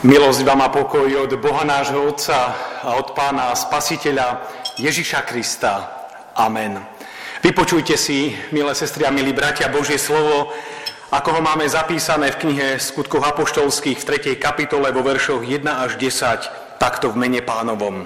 Milosť vám a pokoj od Boha nášho Otca a od Pána Spasiteľa Ježiša Krista. Amen. Vypočujte si, milé sestry a milí bratia, Božie slovo, ako ho máme zapísané v knihe Skutkoch apoštolských v 3. kapitole vo veršoch 1 až 10, takto v mene Pánovom.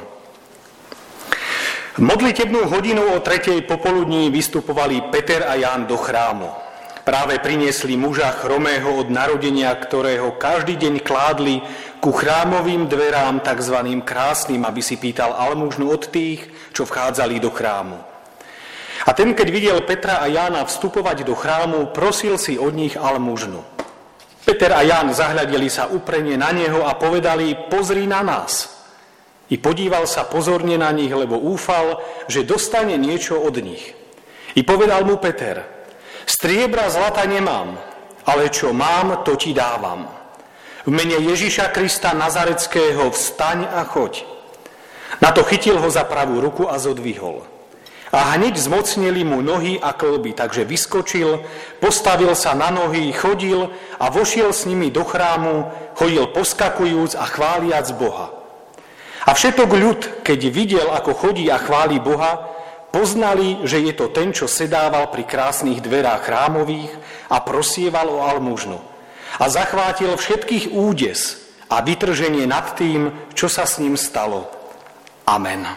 Modlitebnú hodinu o 3. popoludní vystupovali Peter a Ján do chrámu. Práve priniesli muža chromého od narodenia, ktorého každý deň kládli ku chrámovým dverám, takzvaným krásnym, aby si pýtal almužnu od tých, čo vchádzali do chrámu. A ten, keď videl Petra a Jána vstupovať do chrámu, prosil si od nich almužnu. Peter a Ján zahľadili sa úprene na neho a povedali: pozri na nás. I podíval sa pozorne na nich, lebo úfal, že dostane niečo od nich. I povedal mu Peter: striebra zlata nemám, ale čo mám, to ti dávam. V mene Ježiša Krista Nazareckého vstaň a choď. Na to chytil ho za pravú ruku a zodvihol. A hneď zmocnili mu nohy a kĺby, takže vyskočil, postavil sa na nohy, chodil a vošiel s nimi do chrámu, chodil poskakujúc a chváliac Boha. A všetok ľud, keď videl, ako chodí a chváli Boha, poznali, že je to ten, čo sedával pri krásnych dverách chrámových a prosieval o almužnu. A zachvátil všetkých údes a vytrženie nad tým, čo sa s ním stalo. Amen.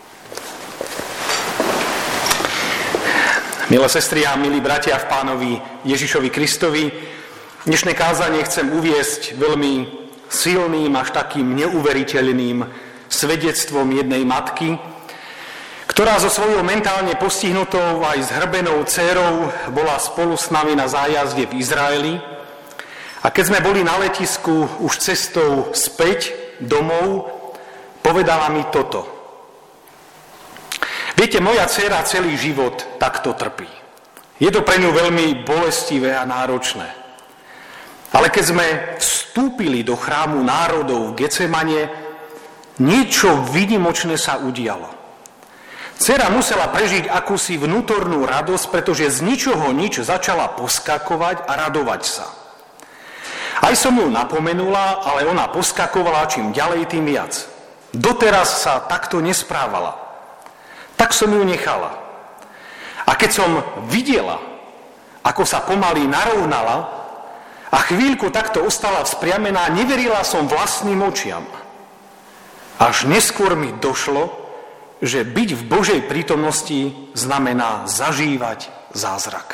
Milé sestry a milí bratia v Pánovi Ježišovi Kristovi, dnešné kázanie chcem uviesť veľmi silným, až takým neuveriteľným svedectvom jednej matky, ktorá so svojou mentálne postihnutou aj zhrbenou dcérou bola spolu s nami na zájazde v Izraeli. A keď sme boli na letisku už cestou späť domov, povedala mi toto. Viete, moja dcéra celý život takto trpí. Je to pre ňu veľmi bolestivé a náročné. Ale keď sme vstúpili do chrámu národov v Getsemane, niečo výnimočné sa udialo. Dcera musela prežiť akúsi vnútornú radosť, pretože z ničoho nič začala poskakovať a radovať sa. Aj som ju napomenula, ale ona poskakovala čím ďalej, tým viac. Doteraz sa takto nesprávala. Tak som ju nechala. A keď som videla, ako sa pomaly narovnala a chvíľku takto ostala vzpriamená, neverila som vlastným očiam. Až neskôr mi došlo, že byť v Božej prítomnosti znamená zažívať zázrak.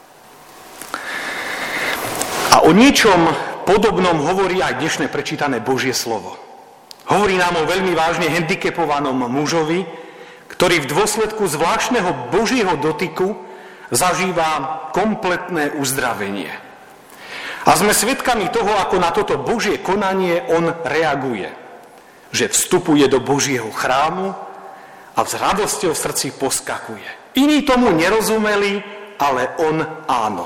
A o niečom podobnom hovorí aj dnešné prečítané Božie slovo. Hovorí nám o veľmi vážne handicapovanom mužovi, ktorý v dôsledku zvláštneho Božieho dotyku zažíva kompletné uzdravenie. A sme svedkami toho, ako na toto Božie konanie on reaguje. Že vstupuje do Božieho chrámu a s radosťou v srdci poskakuje. Iní tomu nerozumeli, ale on áno.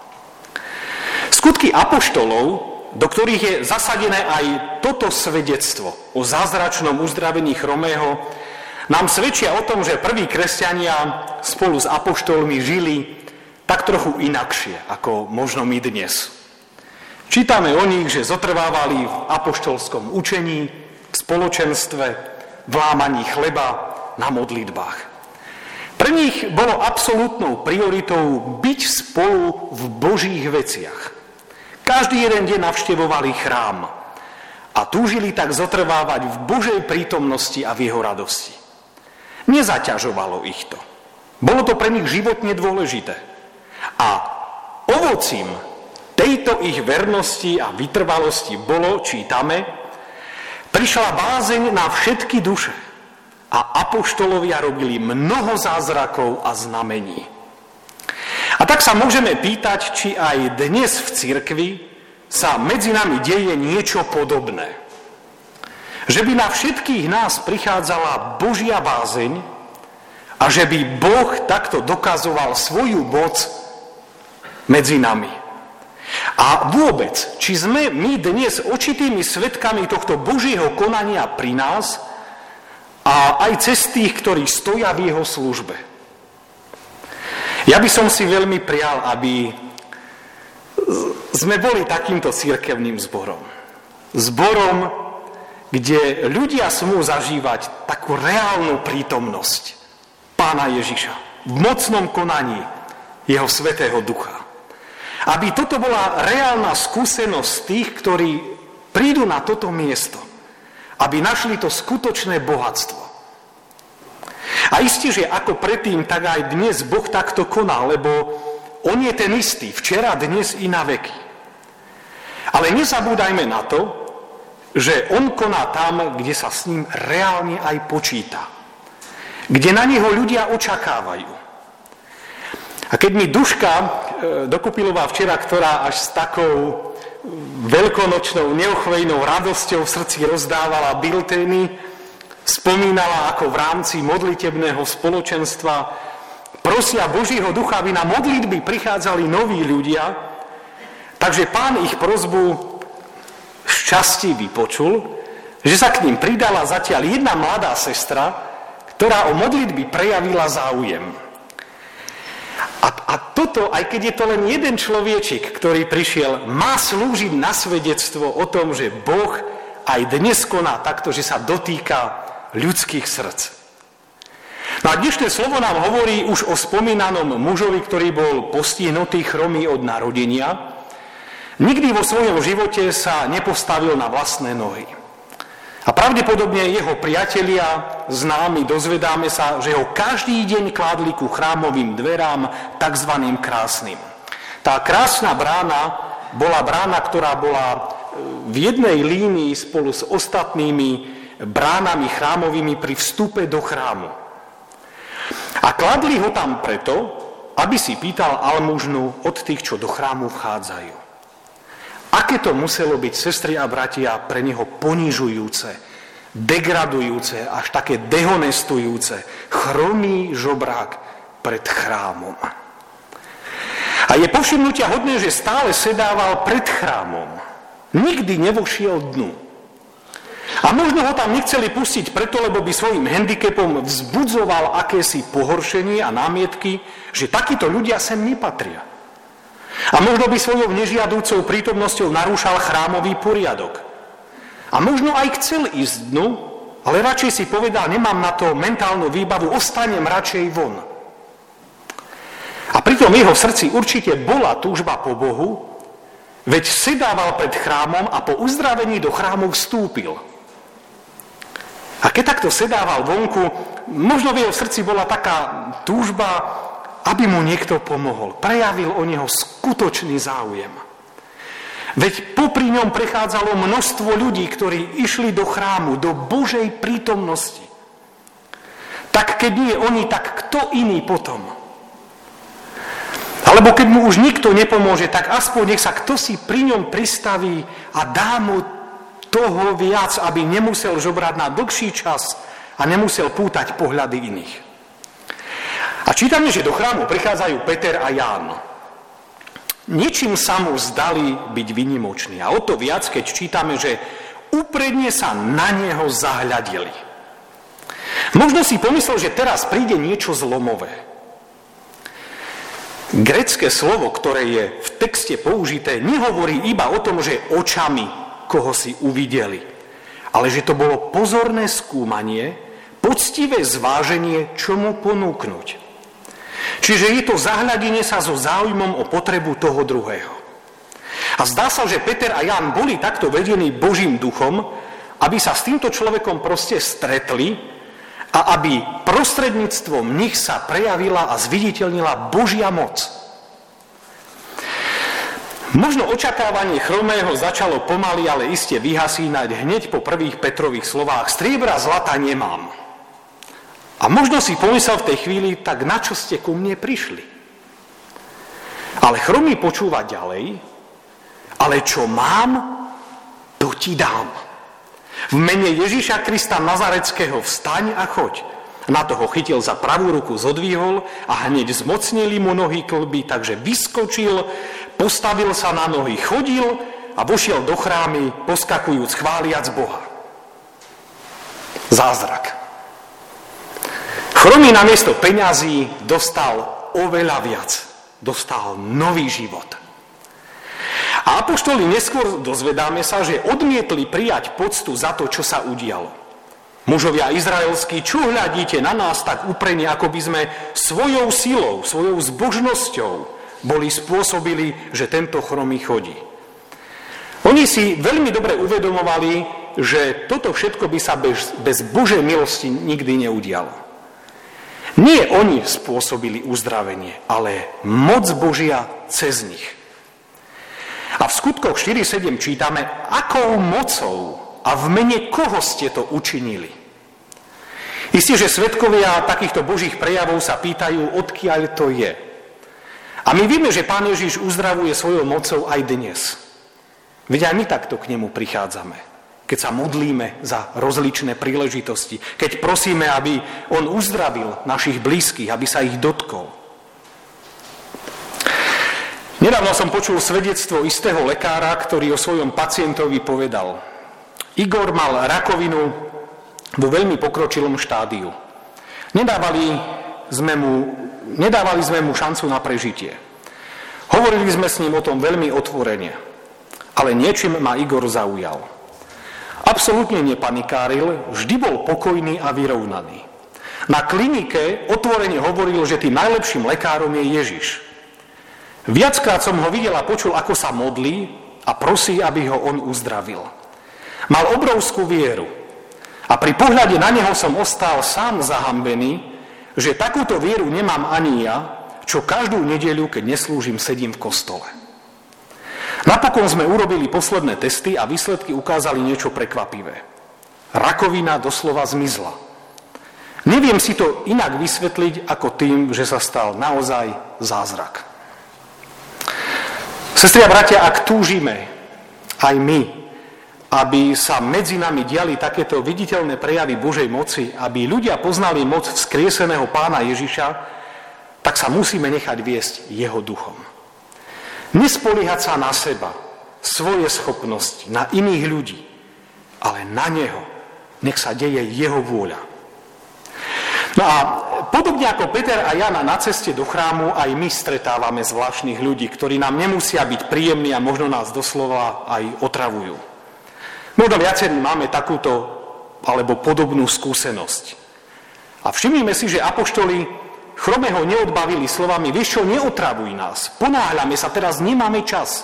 Skutky apoštolov, do ktorých je zasadené aj toto svedectvo o zázračnom uzdravení chromého, nám svedčia o tom, že prví kresťania spolu s apoštolmi žili tak trochu inakšie, ako možno my dnes. Čítame o nich, že zotrvávali v apoštolskom učení, v spoločenstve, v lámaní chleba, na modlitbách. Pre nich bolo absolútnou prioritou byť spolu v Božích veciach. Každý jeden deň navštevovali chrám a túžili tak zotrvávať v Božej prítomnosti a v jeho radosti. Nezaťažovalo ich to. Bolo to pre nich životne dôležité. A ovocím tejto ich vernosti a vytrvalosti bolo, čítame, prišla bázeň na všetky duše. A apoštolovia robili mnoho zázrakov a znamení. A tak sa môžeme pýtať, či aj dnes v cirkvi sa medzi nami deje niečo podobné. Že by na všetkých nás prichádzala Božia bázeň a že by Boh takto dokazoval svoju moc medzi nami. A vôbec, či sme my dnes očitými svedkami tohto Božieho konania pri nás, a aj cez tých, ktorí stoja v jeho službe. Ja by som si veľmi prial, aby sme boli takýmto cirkevným zborom. Zborom, kde ľudia smú zažívať takú reálnu prítomnosť Pána Ježiša v mocnom konaní jeho Svätého Ducha. Aby toto bola reálna skúsenosť tých, ktorí prídu na toto miesto. Aby našli to skutočné bohatstvo. A isté, že ako predtým, tak aj dnes Boh takto koná, lebo on je ten istý, včera, dnes i na veky. Ale nezabúdajme na to, že on koná tam, kde sa s ním reálne aj počíta. Kde na neho ľudia očakávajú. A keď mi Duška Dokupilová včera, ktorá až s takou veľkonočnou, neochvejnou radosťou v srdci rozdávala biltény, spomínala, ako v rámci modlitebného spoločenstva prosia Božího Ducha, aby na modlitby prichádzali noví ľudia, takže Pán ich prosbu z časti vypočul, že sa k ním pridala zatiaľ jedna mladá sestra, ktorá o modlitby prejavila záujem. A toto, aj keď je to len jeden človečik, ktorý prišiel, má slúžiť na svedectvo o tom, že Boh aj dnes koná takto, že sa dotýka ľudských srdc. No a dnešné slovo nám hovorí už o spomínanom mužovi, ktorý bol postihnutý chromý od narodenia. Nikdy vo svojom živote sa nepostavil na vlastné nohy. A pravdepodobne jeho priatelia, známi, dozvedáme sa, že ho každý deň kládli ku chrámovým dverám, takzvaným krásnym. Tá krásna brána bola brána, ktorá bola v jednej línii spolu s ostatnými bránami chrámovými pri vstupe do chrámu. A kladli ho tam preto, aby si pýtal almužnu od tých, čo do chrámu vchádzajú. Aké to muselo byť, sestry a bratia, pre neho ponižujúce, degradujúce, až také dehonestujúce, chromý žobrák pred chrámom. A je povšimnutia hodné, že stále sedával pred chrámom. Nikdy nevošiel dnu. A možno ho tam nechceli pustiť preto, lebo by svojim handicapom vzbudzoval akési pohoršenie a námietky, že takíto ľudia sem nepatria. A možno by svojou nežiadúcou prítomnosťou narúšal chrámový poriadok. A možno aj chcel ísť dnu, ale radšej si povedal, nemám na to mentálnu výbavu, ostanem radšej von. A pritom jeho srdci určite bola túžba po Bohu, veď sedával pred chrámom a po uzdravení do chrámu vstúpil. A keď takto sedával vonku, možno v jeho srdci bola taká túžba, aby mu niekto pomohol. Prejavil o neho skutočný záujem. Veď popri ňom prechádzalo množstvo ľudí, ktorí išli do chrámu, do Božej prítomnosti. Tak keď nie oni, tak kto iný potom? Alebo keď mu už nikto nepomôže, tak aspoň nech sa kto si pri ňom pristaví a dá mu toho viac, aby nemusel žobrať na dlhší čas a nemusel pútať pohľady iných. A čítame, že do chrámu prichádzajú Peter a Ján. Ničím sa mu zdali byť vynimoční. A o to viac, keď čítame, že úpredne sa na neho zahľadili. Možno si pomyslel, že teraz príde niečo zlomové. Grécke slovo, ktoré je v texte použité, nehovorí iba o tom, že očami koho si uvideli, ale že to bolo pozorné skúmanie, poctivé zváženie, čo mu ponúknuť. Čiže je to zahľadenie sa so záujmom o potrebu toho druhého. A zdá sa, že Peter a Ján boli takto vedení Božím duchom, aby sa s týmto človekom proste stretli a aby prostredníctvom nich sa prejavila a zviditeľnila Božia moc. Možno očakávanie chromého začalo pomaly, ale iste vyhasínať hneď po prvých Petrových slovách: striebra, zlata nemám. A možno si pomyslel v tej chvíli, tak na čo ste ku mne prišli? Ale chromý počúva ďalej: ale čo mám, to ti dám. V mene Ježiša Krista Nazareckého vstaň a choď. Na toho chytil za pravú ruku, zodvihol a hneď zmocnili mu nohy kĺby, takže vyskočil, postavil sa na nohy, chodil a vošiel do chrámy, poskakujúc, chváliac Boha. Zázrak. Chromý namiesto peňazí dostal oveľa viac. Dostal nový život. A apoštoli neskôr dozvedáme sa, že odmietli prijať poctu za to, čo sa udialo. Mužovia izraelskí, čo hľadíte na nás tak úprene, ako by sme svojou silou, svojou zbožnosťou boli spôsobili, že tento chromý chodí. Oni si veľmi dobre uvedomovali, že toto všetko by sa bez Božej milosti nikdy neudialo. Nie oni spôsobili uzdravenie, ale moc Božia cez nich. A v skutkoch 4.7 čítame, akou mocou a v mene koho ste to učinili. Isté, že svedkovia takýchto Božích prejavov sa pýtajú, odkiaľ to je. A my vieme, že Pán Ježiš uzdravuje svojou mocou aj dnes. Veď aj my takto k nemu prichádzame, keď sa modlíme za rozličné príležitosti, keď prosíme, aby on uzdravil našich blízkych, aby sa ich dotkol. Nedávno som počul svedectvo istého lekára, ktorý o svojom pacientovi povedal: Igor mal rakovinu vo veľmi pokročilom štádiu. Nedávali sme mu šancu na prežitie. Hovorili sme s ním o tom veľmi otvorene, ale niečím ma Igor zaujal. Absolútne nepanikáril, vždy bol pokojný a vyrovnaný. Na klinike otvorene hovoril, že tým najlepším lekárom je Ježiš. Viackrát som ho videl a počul, ako sa modlí a prosí, aby ho on uzdravil. Mal obrovskú vieru a pri pohľade na neho som ostal sám zahambený, že takúto vieru nemám ani ja, čo každú nedeľu, keď neslúžim, sedím v kostole. Napokon sme urobili posledné testy a výsledky ukázali niečo prekvapivé. Rakovina doslova zmizla. Neviem si to inak vysvetliť ako tým, že sa stal naozaj zázrak. Sestri a bratia, ak túžime aj my, aby sa medzi nami diali takéto viditeľné prejavy Božej moci, aby ľudia poznali moc vzkrieseného Pána Ježiša, tak sa musíme nechať viesť jeho duchom. Nespoliehať sa na seba, svoje schopnosti, na iných ľudí, ale na neho. Nech sa deje jeho vôľa. No a podobne ako Peter a Jana na ceste do chrámu, aj my stretávame zvláštnych ľudí, ktorí nám nemusia byť príjemní a možno nás doslova aj otravujú. Možno viacerí máme takúto alebo podobnú skúsenosť. A všimnime si, že apoštoli chromého neodbavili slovami: vieš čo, neotravuj nás, ponáhľame sa, teraz nemáme čas.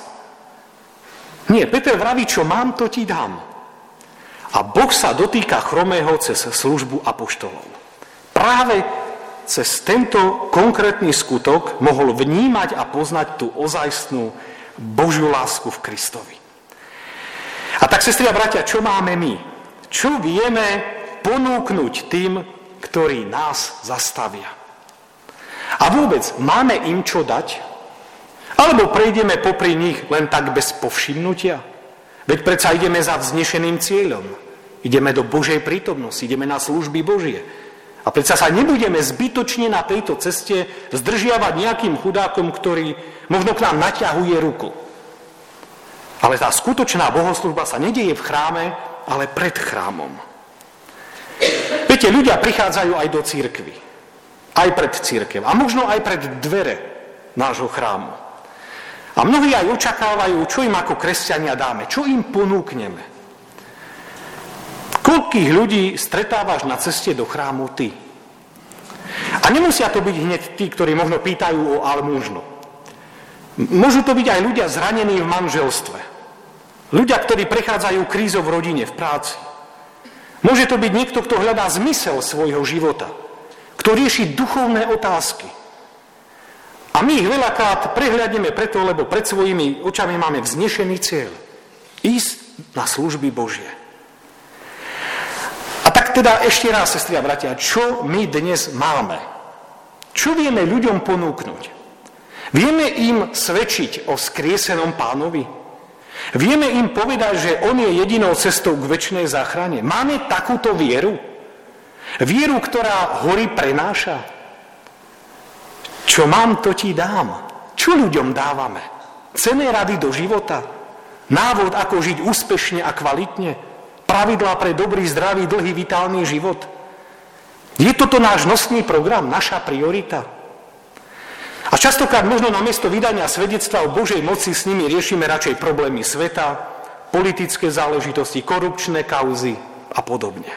Nie, Peter vraví, čo mám, to ti dám. A Boh sa dotýka chromého cez službu apoštolov. Práve cez tento konkrétny skutok mohol vnímať a poznať tú ozajstnú Božiu lásku v Kristovi. A tak, sestri a bratia, čo máme my? Čo vieme ponúknuť tým, ktorí nás zastavia? A vôbec, máme im čo dať? Alebo prejdeme popri nich len tak bez povšimnutia? Veď predsa ideme za vznešeným cieľom. Ideme do Božej prítomnosti, ideme na služby Božie. A predsa sa nebudeme zbytočne na tejto ceste zdržiavať nejakým chudákom, ktorý možno k nám naťahuje ruku. Ale tá skutočná bohoslužba sa nedieje v chráme, ale pred chrámom. Viete, ľudia prichádzajú aj do cirkvi. Aj pred cirkev. A možno aj pred dvere nášho chrámu. A mnohí aj očakávajú, čo im ako kresťania dáme, čo im ponúkneme. Koľkých ľudí stretávaš na ceste do chrámu ty? A nemusia to byť hneď tí, ktorí možno pýtajú o almužnu. Môžu to byť aj ľudia zranení v manželstve. Ľudia, ktorí prechádzajú krízou v rodine, v práci. Môže to byť niekto, kto hľadá zmysel svojho života, kto rieši duchovné otázky. A my ich veľakrát prehľadneme preto, lebo pred svojimi očami máme vznešený cieľ. Ísť na služby Božie. A tak teda ešte raz, sestri a bratia, čo my dnes máme? Čo vieme ľuďom ponúknuť? Vieme im svedčiť o skriesenom Pánovi? Vieme im povedať, že on je jedinou cestou k večnej záchrane? Máme takúto vieru? Vieru, ktorá hory prenáša? Čo mám, to ti dám. Čo ľuďom dávame? Cenné rady do života? Návod, ako žiť úspešne a kvalitne? Pravidlá pre dobrý, zdravý, dlhý, vitálny život? Je toto náš nosný program, naša priorita? A A častokrát možno namiesto vydania svedectva o Božej moci s nimi riešime radšej problémy sveta, politické záležitosti, korupčné kauzy a podobne.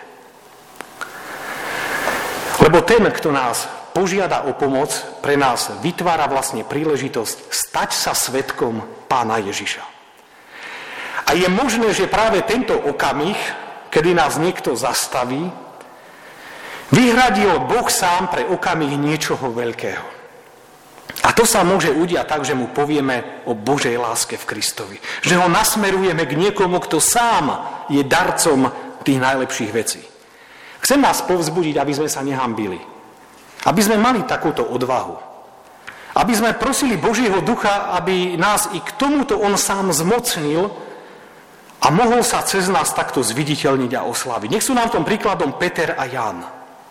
Lebo ten, kto nás požiada o pomoc, pre nás vytvára vlastne príležitosť stať sa svedkom Pána Ježiša. A je možné, že práve tento okamih, kedy nás niekto zastaví, vyhradil Boh sám pre okamih niečoho veľkého. A to sa môže udiať tak, že mu povieme o Božej láske v Kristovi. Že ho nasmerujeme k niekomu, kto sám je darcom tých najlepších vecí. Chcem nás povzbudiť, aby sme sa nehambili. Aby sme mali takúto odvahu. Aby sme prosili Božieho ducha, aby nás i k tomuto on sám zmocnil a mohol sa cez nás takto zviditeľniť a osláviť. Nech sú nám tom príkladom Peter a Ján.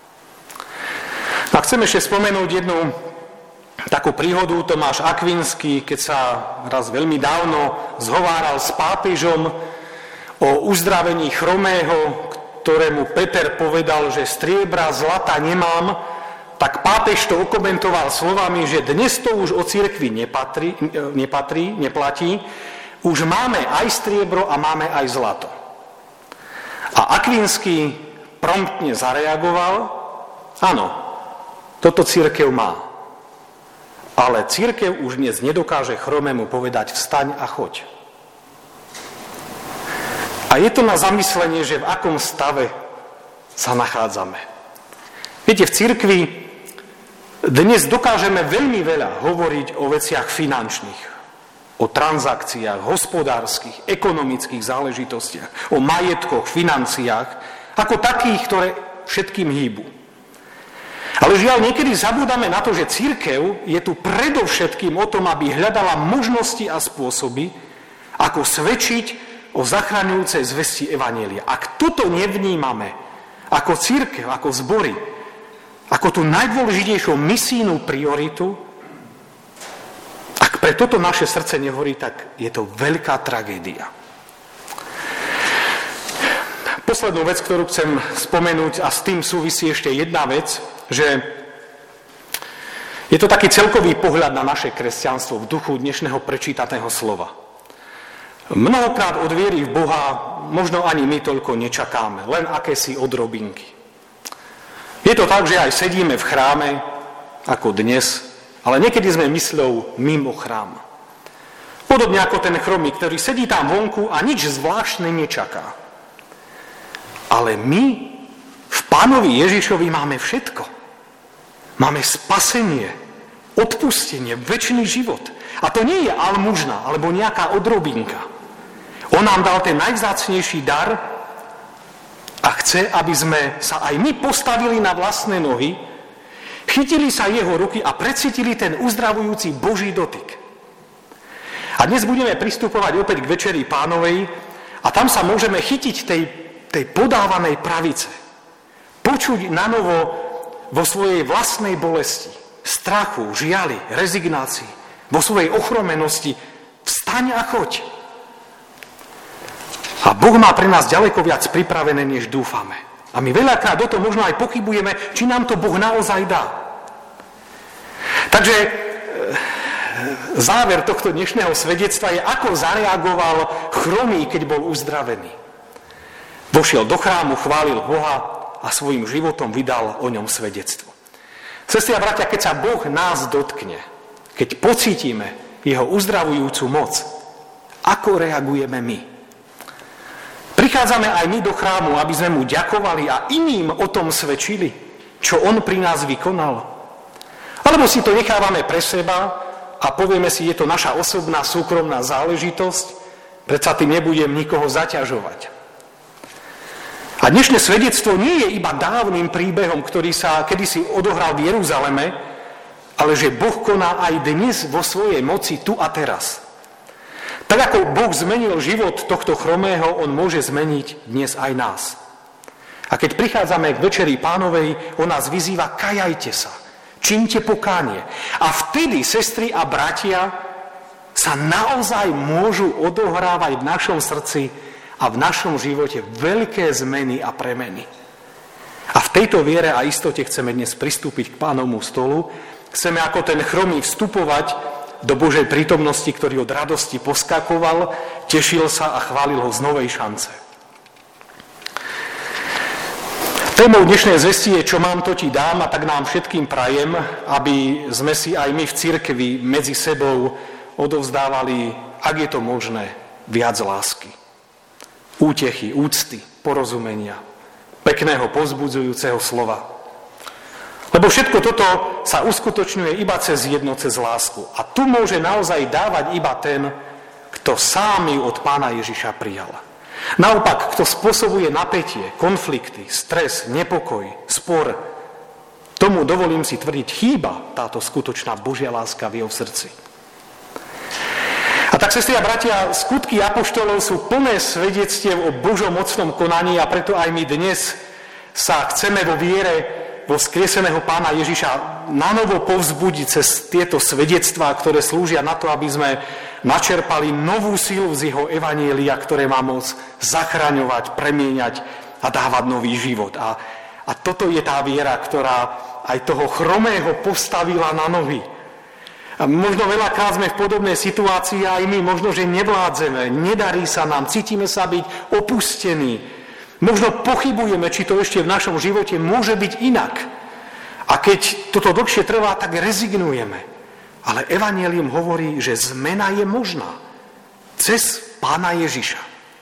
A chcem ešte spomenúť jednu takú príhodu. Tomáš Akvinský, keď sa raz veľmi dávno zhováral s pápežom o uzdravení chromého, ktorému Peter povedal, že striebra, zlata nemám, tak pápež to okomentoval slovami, že dnes to už o cirkvi neplatí, už máme aj striebro a máme aj zlato. A Akvinský promptne zareagoval, áno, toto cirkev má. Ale cirkev už dnes nedokáže chromému povedať vstaň a choď. A je to na zamyslenie, že v akom stave sa nachádzame. Viete, v cirkvi dnes dokážeme veľmi veľa hovoriť o veciach finančných, o transakciách, hospodárskych, ekonomických záležitostiach, o majetkoch, financiách, ako takých, ktoré všetkým hýbu. Ale žiaľ, niekedy zabúdame na to, že cirkev je tu predovšetkým o tom, aby hľadala možnosti a spôsoby, ako svedčiť o zachraňujúcej zvesti evanjelia. Ak toto nevnímame ako cirkev, ako zbory, ako tú najdôležitejšiu misijnú prioritu, ak pre toto naše srdce nehorí, tak je to veľká tragédia. Poslednú vec, ktorú chcem spomenúť, a s tým súvisí ešte jedna vec, že je to taký celkový pohľad na naše kresťanstvo v duchu dnešného prečítaného slova. Mnohokrát od viery v Boha možno ani my toľko nečakáme, len akési odrobinky. Je to tak, že aj sedíme v chráme, ako dnes, ale niekedy sme mysľou mimo chrám. Podobne ako ten chromý, ktorý sedí tam vonku a nič zvláštne nečaká. Ale my v Pánovi Ježišovi máme všetko. Máme spasenie, odpustenie, večný život. A to nie je almužna, alebo nejaká odrobinka. On nám dal ten najvzácnejší dar a chce, aby sme sa aj my postavili na vlastné nohy, chytili sa jeho ruky a precítili ten uzdravujúci Boží dotyk. A dnes budeme pristupovať opäť k Večeri Pánovej a tam sa môžeme chytiť tej podávanej pravice. Počuť na novo vo svojej vlastnej bolesti, strachu, žiali, rezignácii, vo svojej ochromenosti, vstaň a choď. A Boh má pre nás ďaleko viac pripravené, než dúfame. A my veľakrát o tom možno aj pochybujeme, či nám to Boh naozaj dá. Takže záver tohto dnešného svedectva je, ako zareagoval chromý, keď bol uzdravený. Vošiel do chrámu, chválil Boha a svojim životom vydal o ňom svedectvo. Sestri a bratia, keď sa Boh nás dotkne, keď pocítime jeho uzdravujúcu moc, ako reagujeme my? Prichádzame aj my do chrámu, aby sme mu ďakovali a iným o tom svedčili, čo on pri nás vykonal? Alebo si to nechávame pre seba a povieme si, je to naša osobná, súkromná záležitosť, predsa tým nebudem nikoho zaťažovať. A dnešné svedectvo nie je iba dávnym príbehom, ktorý sa kedysi odohral v Jeruzaleme, ale že Boh koná aj dnes vo svojej moci tu a teraz. Tak ako Boh zmenil život tohto chromého, on môže zmeniť dnes aj nás. A keď prichádzame k Večeri Pánovej, on nás vyzýva, kajajte sa, čiňte pokánie. A vtedy, sestry a bratia, sa naozaj môžu odohrávať v našom srdci a v našom živote veľké zmeny a premeny. A v tejto viere a istote chceme dnes pristúpiť k Pánovmu stolu Chceme ako ten chromý vstupovať do Božej prítomnosti, ktorý od radosti poskakoval, tešil sa a chválil ho z novej šance. Témou dnešnej zvesti je Čo mám, to ti dám, a tak nám všetkým prajem, aby sme si aj my v cirkvi medzi sebou odovzdávali, ak je to možné, viac lásky, útechy, úcty, porozumenia, pekného povzbudzujúceho slova. Lebo všetko toto sa uskutočňuje iba cez jedno, cez lásku. A tu môže naozaj dávať iba ten, kto sám ju od Pána Ježiša prijal. Naopak, kto spôsobuje napätie, konflikty, stres, nepokoj, spor, tomu, dovolím si tvrdiť, chýba táto skutočná Božia láska v jeho srdci. A tak, sestri a bratia, skutky apoštolov sú plné svedectiev o Božom mocnom konaní, a preto aj my dnes sa chceme vo viere vo vzkrieseného Pána Ježiša nanovo povzbudiť cez tieto svedectvá, ktoré slúžia na to, aby sme načerpali novú silu z jeho evanjelia, ktoré má moc zachraňovať, premieňať a dávať nový život. A toto je tá viera, ktorá aj toho chromého postavila na nohy. A možno veľakrát sme v podobnej situácii aj my, možno, že nevládzeme, nedarí sa nám, cítime sa byť opustení. Možno pochybujeme, či to ešte v našom živote môže byť inak. A keď toto dlhšie trvá, tak rezignujeme. Ale evanjelium hovorí, že zmena je možná cez Pána Ježiša.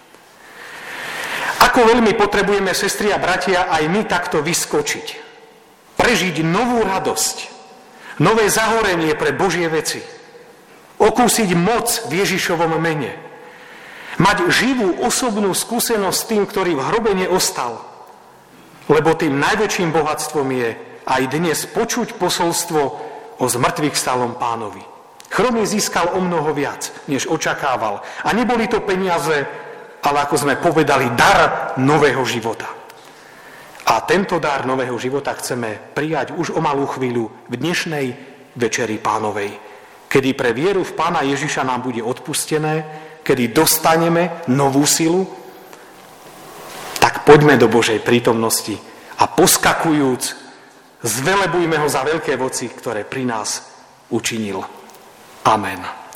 Ako veľmi potrebujeme, sestri a bratia, aj my takto vyskočiť. Prežiť novú radosť, nové zahorenie pre Božie veci. Okúsiť moc v Ježišovom mene. Mať živú osobnú skúsenosť s tým, ktorý v hrobe neostal. Lebo tým najväčším bohatstvom je aj dnes počuť posolstvo o zmrtvých vstalom Pánovi. Chromý získal o mnoho viac, než očakával. A neboli to peniaze, ale ako sme povedali, dar nového života. A tento dar nového života chceme prijať už o malú chvíľu v dnešnej večeri Pánovej, kedy pre vieru v Pána Ježiša nám bude odpustené, kedy dostaneme novú silu, tak poďme do Božej prítomnosti a poskakujúc, zvelebujme ho za veľké voci, ktoré pri nás učinil. Amen.